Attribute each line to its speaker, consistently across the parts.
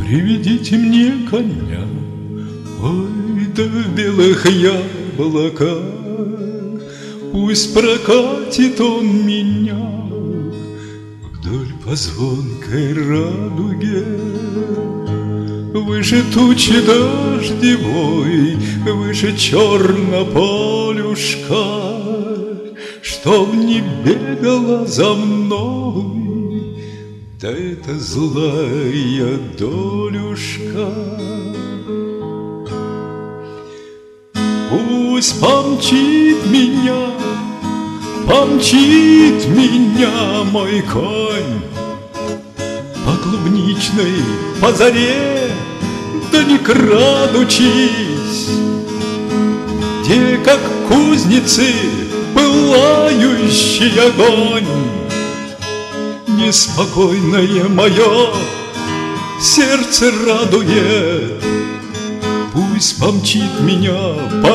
Speaker 1: Приведите мне коня, ой, да в белых яблоках, пусть прокатит он меня вдоль по звонкой радуге. Выше тучи дождевой, выше чернополюшка, чтоб не бегала за мной, да это злая долюшка. Пусть помчит меня мой конь по клубничной, по заре, да не крадучись, где, как кузницы, пылающий огонь. Неспокойное мое сердце радует. Пусть помчит меня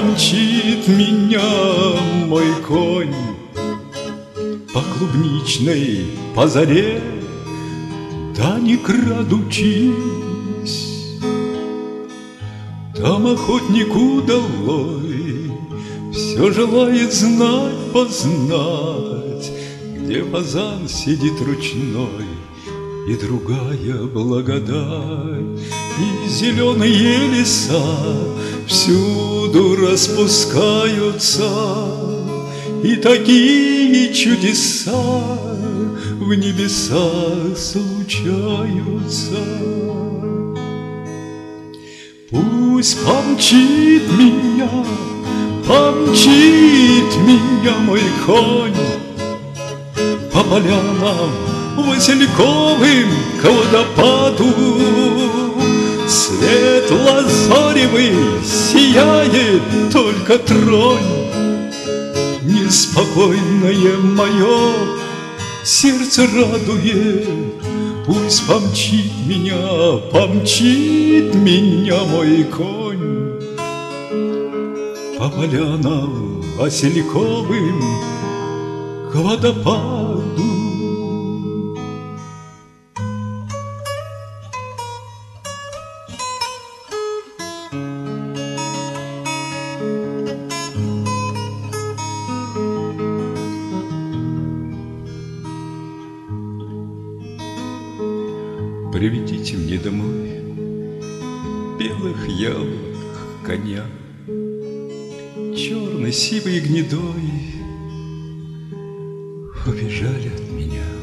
Speaker 1: мой конь по клубничной, по заре, да не крадучись. Там охотник удалой все желает знать, познать, где фазан сидит ручной и другая благодать. И зеленые леса всюду распускаются, и такие чудеса в небесах случаются. Пусть помчит меня мой конь по полянам васильковым к водопаду. Свет лазоревый сияет, только тронь. Неспокойное мое сердце радует. Пусть помчит меня мой конь по полянам васильковым к водопаду. Приведите мне домой белых яблок коня, черный, сивый и гнедой убежали от меня.